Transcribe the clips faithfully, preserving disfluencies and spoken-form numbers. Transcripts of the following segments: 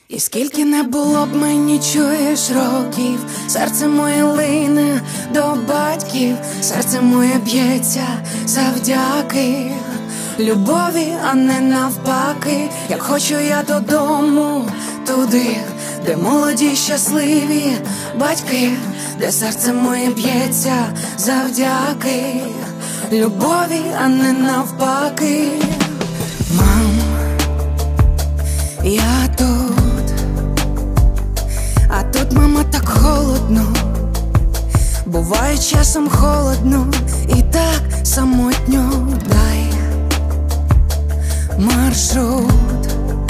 І скільки не було б мені, чуєш, років, серце моє лине до батьків, серце моє б'ється завдяки любові, а не навпаки. Як хочу я додому, туди, де молоді щасливі батьки, де серце моє б'ється завдяки любові, а не навпаки. Мам, я тут, а тут, мама, так холодно. Буває часом холодно і так самотньо. Дай маршрут,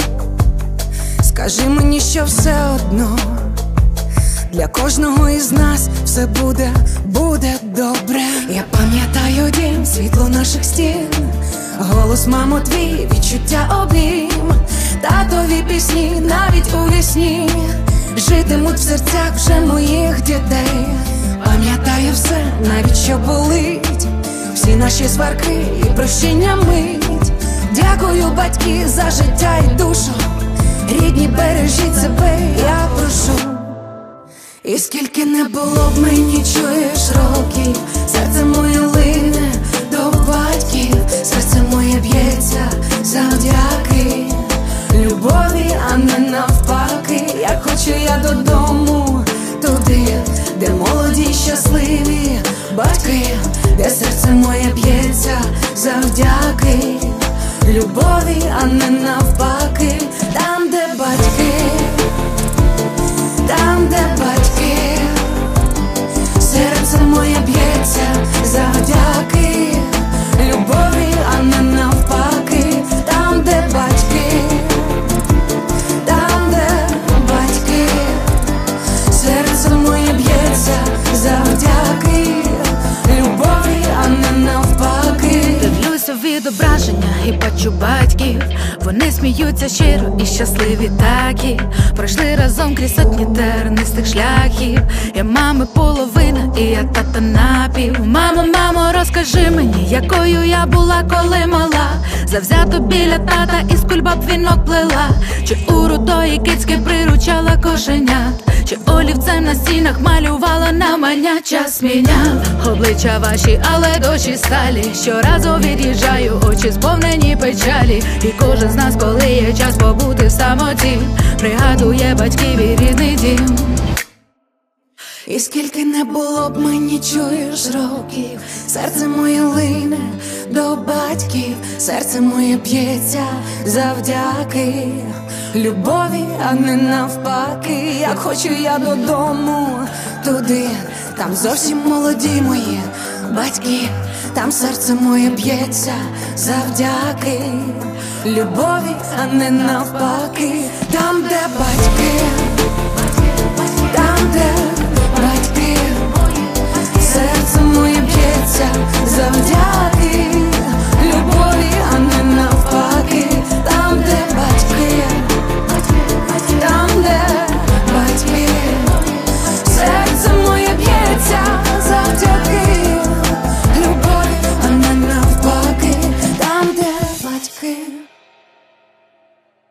скажи мені, що все одно для кожного із нас все буде, буде добре. Я пам'ятаю дім, світло наших стін, голос, мамо, твій, відчуття, обійм, татові пісні, навіть у вісні житимуть в серцях вже моїх дітей. Пам'ятаю все, навіть що болить, всі наші сварки і прощення мить. Дякую, батьки, за життя і душу, рідні, бережіть себе, я прошу. І скільки не було б мені, чуєш, років, серце моє лине до батьків, серце моє б'ється завдяки любові, а не навпаки. Як хочу я додому, туди, де молоді щасливі батьки, де серце моє б'ється завдяки любові, а не навпаки. Там, де батьки, там, де батьки, серце моє б'ється завдяки любові, а не навпаки. Там, де батьки, там, де батьки, серце моє б'ється завдяки любові, а не навпаки. Дивлюся в відображення і бачу батьків, вони сміються щиро і щасливі такі. Пройшли разом крізь сотні тернистих шляхів. Я мами половина і я тата напів. Мамо, мамо, розкажи мені, якою я була, коли мала, завзято біля тата із кульбаб вінок плела. Чи у рудої кицьки приручала кошенят, чи олівцем на стінах малювала на маня. Час міняв обличчя ваші, але душі сталі. Щоразу від'їжджаю, очі сповнені печалі. І кожен з нас, коли є час побути в самоті, пригадує батьків і рідний дім. І скільки не було б мені, чуєш, років, серце моє лине до батьків, серце моє б'ється завдяки любові, а не навпаки. Як хочу я додому, туди, там зовсім молоді мої батьки, там серце моє б'ється завдяки любові, а не навпаки. Там, де батьки, там, де батьки,